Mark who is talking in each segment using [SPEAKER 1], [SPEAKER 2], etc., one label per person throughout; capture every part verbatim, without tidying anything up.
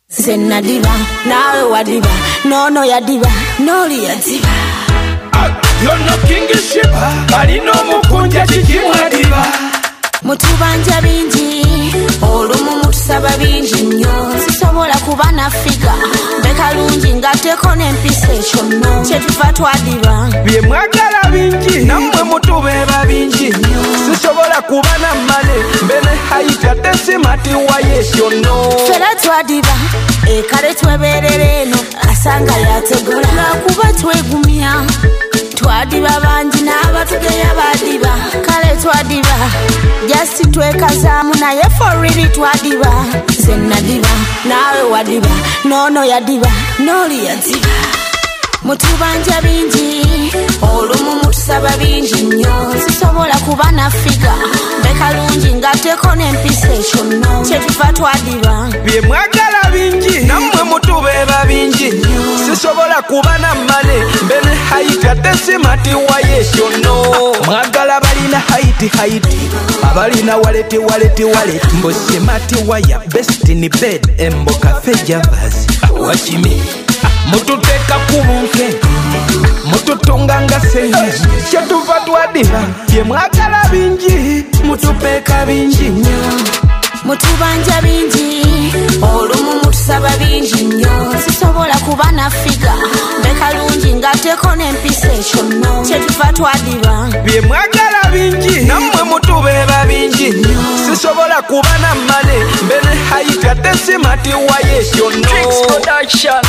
[SPEAKER 1] Senna diva, nawe wadiva, nono ya diva, noli ya diva.
[SPEAKER 2] Yono kingship, alino mukunja chikimwa diva.
[SPEAKER 1] Mutubanja bingi, olumu mutusaba bingi nnyo. Sisobola kuba nafika, bekalungi ngateko n'empisa ekyo nno. Kyetuva twadiva.
[SPEAKER 2] Bye mwagala bingi, nammwe mutubeera bingi nnyo. Sisobola kuba nammale, mbene hayita tesimati waye ekyo nno.
[SPEAKER 1] Fera twadiva, ekale twebeerera eno, asanga yategula. Lwakuba twegumya, twadiva bangi n'abatugeya badiva. Kale twadiva, just twekazaamu naye for really twadiva. Senna diva, nawe wadiva, nono ya diva, noli ya diva. Mutubanja bingi, olumu mutusaba bingi nnyo. Sisobola kuba nafika, bekalungi ngateko n'empisa ekyo nno. Kyetuva twadiva.
[SPEAKER 2] Bye mwagala bingi, nammwe mutubeera bingi nnyo. Sisobola kuba nammale, mbene hayita tesimati waye ekyo nno. Mwagala balina hayiti hayiti, abalina waleti waleti waleti. Mbo simati waya, best in bed, embo cafe javas. Wachimi mututeka kubunke, mututunga nga senye. Kyetuva twadiva, bye mwagala bingi, mutupeka bingi nnyo.
[SPEAKER 1] Mutubanja bingi, olumu mutusaba bingi nnyo. Sisobola kuba nafika, bekalungi ngateko n'empisa ekyo nno. Kyetuva twadiva.
[SPEAKER 2] Bye mwagala bingi, nammwe mutubeera bingi nnyo. Sisobola kuba nammale, mbene hayita tesimati waye ekyo nno. Tricks Production.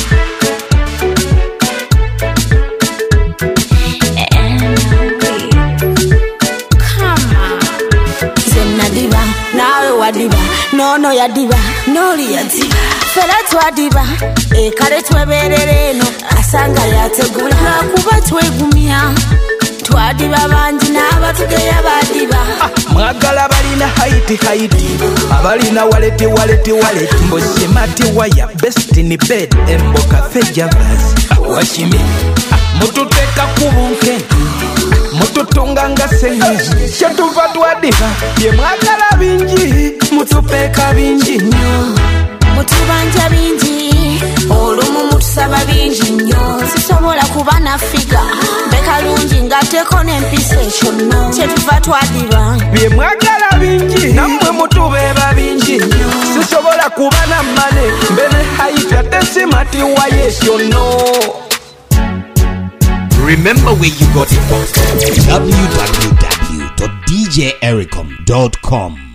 [SPEAKER 1] Diva, nawe wadiva, nono ya diva, noli ya diva. Fera twadiva, ekale twebeerera eno, asanga yategula. Lwakuba twegumya, twadiva bangi n'abatugeya badiva.
[SPEAKER 2] Mwagala balina hayiti hayiti, abalina waleti waleti waleti. Mbo simati waya, best in bed, embo cafe javas. Wachimi mututeka kubunke, mututunga nga senye. Kyetuva twadiva, bye mwagala bingi, mutupeka bingi nnyo.
[SPEAKER 1] Mutubanja bingi, olumu mutusaba bingi nnyo. Sisobola kuba nafika, bekalungi ngateko n'empisa ekyo nno. Kyetuva twadiva.
[SPEAKER 2] Bye mwagala bingi, nammwe mutubeera bingi nnyo. Sisobola kuba nammale, mbene hayita tesimati waye ekyo nno.
[SPEAKER 3] Remember where you got it from. w w w dot d j ericom dot com